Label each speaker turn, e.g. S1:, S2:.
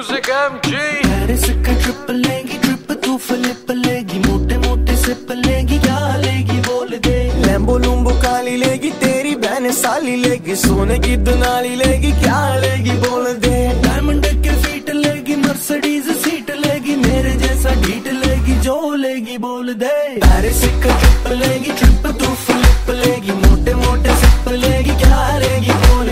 S1: Music MG।
S2: Paris का trip लेगी, trip तू फ्लिप लेगी, मोटे मोटे सिप लेगी, क्या लेगी बोल दे। लैम्बो लूम्बो काली लेगी, तेरी बहन साली लेगी, सोने की दुनाली लेगी, क्या लेगी बोल दे। डायमंड के फीट लेगी, मर्सिडीज सीट लेगी, मेरे जैसा ढीठ लेगी, जो लेगी बोल दे। पेरिस का ट्रिप लेगी, ट्रिप तू फ्लिप लेगी, मोटे मोटे सिप लेगी, क्या लेगी बोल दे।